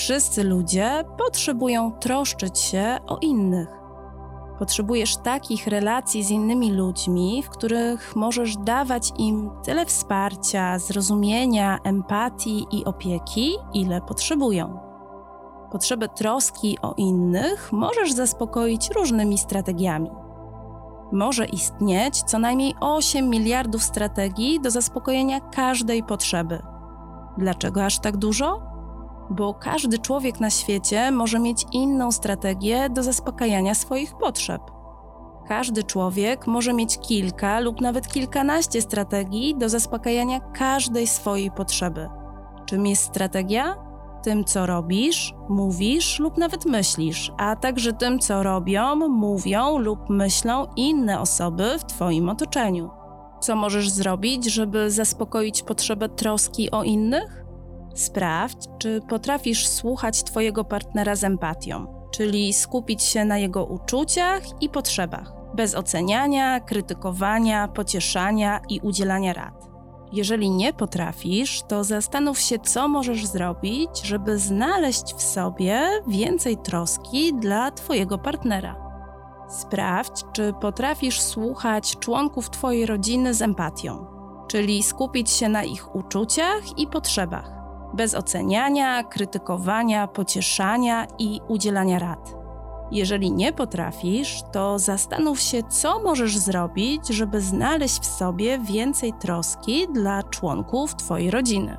Wszyscy ludzie potrzebują troszczyć się o innych. Potrzebujesz takich relacji z innymi ludźmi, w których możesz dawać im tyle wsparcia, zrozumienia, empatii i opieki, ile potrzebują. Potrzebę troski o innych możesz zaspokoić różnymi strategiami. Może istnieć co najmniej 8 miliardów strategii do zaspokojenia każdej potrzeby. Dlaczego aż tak dużo? Bo każdy człowiek na świecie może mieć inną strategię do zaspokajania swoich potrzeb. Każdy człowiek może mieć kilka lub nawet kilkanaście strategii do zaspokajania każdej swojej potrzeby. Czym jest strategia? Tym, co robisz, mówisz lub nawet myślisz, a także tym, co robią, mówią lub myślą inne osoby w Twoim otoczeniu. Co możesz zrobić, żeby zaspokoić potrzebę troski o innych? Sprawdź, czy potrafisz słuchać Twojego partnera z empatią, czyli skupić się na jego uczuciach i potrzebach, bez oceniania, krytykowania, pocieszania i udzielania rad. Jeżeli nie potrafisz, to zastanów się, co możesz zrobić, żeby znaleźć w sobie więcej troski dla Twojego partnera. Sprawdź, czy potrafisz słuchać członków Twojej rodziny z empatią, czyli skupić się na ich uczuciach i potrzebach, bez oceniania, krytykowania, pocieszania i udzielania rad. Jeżeli nie potrafisz, to zastanów się, co możesz zrobić, żeby znaleźć w sobie więcej troski dla członków Twojej rodziny.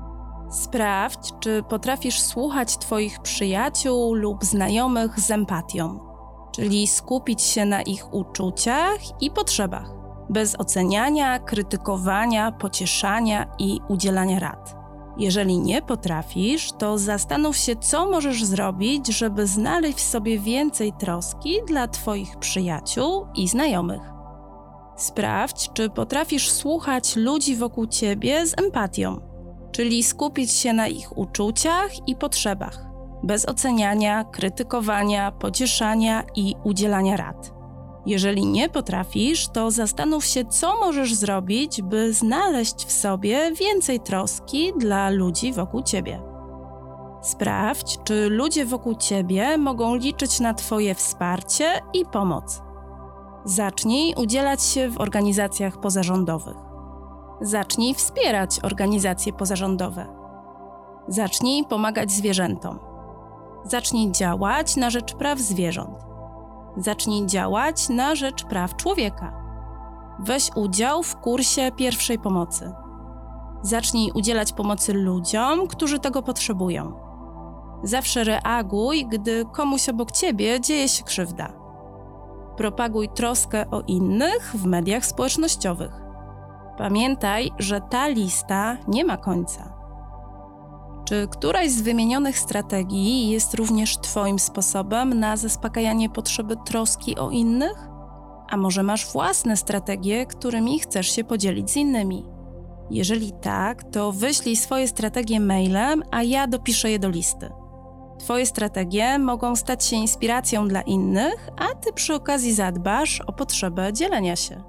Sprawdź, czy potrafisz słuchać Twoich przyjaciół lub znajomych z empatią, czyli skupić się na ich uczuciach i potrzebach, bez oceniania, krytykowania, pocieszania i udzielania rad. Jeżeli nie potrafisz, to zastanów się, co możesz zrobić, żeby znaleźć w sobie więcej troski dla Twoich przyjaciół i znajomych. Sprawdź, czy potrafisz słuchać ludzi wokół Ciebie z empatią, czyli skupić się na ich uczuciach i potrzebach, bez oceniania, krytykowania, pocieszania i udzielania rad. Jeżeli nie potrafisz, to zastanów się, co możesz zrobić, by znaleźć w sobie więcej troski dla ludzi wokół Ciebie. Sprawdź, czy ludzie wokół Ciebie mogą liczyć na Twoje wsparcie i pomoc. Zacznij udzielać się w organizacjach pozarządowych. Zacznij wspierać organizacje pozarządowe. Zacznij pomagać zwierzętom. Zacznij działać na rzecz praw zwierząt. Zacznij działać na rzecz praw człowieka. Weź udział w kursie pierwszej pomocy. Zacznij udzielać pomocy ludziom, którzy tego potrzebują. Zawsze reaguj, gdy komuś obok Ciebie dzieje się krzywda. Propaguj troskę o innych w mediach społecznościowych. Pamiętaj, że ta lista nie ma końca. Czy któraś z wymienionych strategii jest również Twoim sposobem na zaspokajanie potrzeby troski o innych? A może masz własne strategie, którymi chcesz się podzielić z innymi? Jeżeli tak, to wyślij swoje strategie mailem, a ja dopiszę je do listy. Twoje strategie mogą stać się inspiracją dla innych, a Ty przy okazji zadbasz o potrzebę dzielenia się.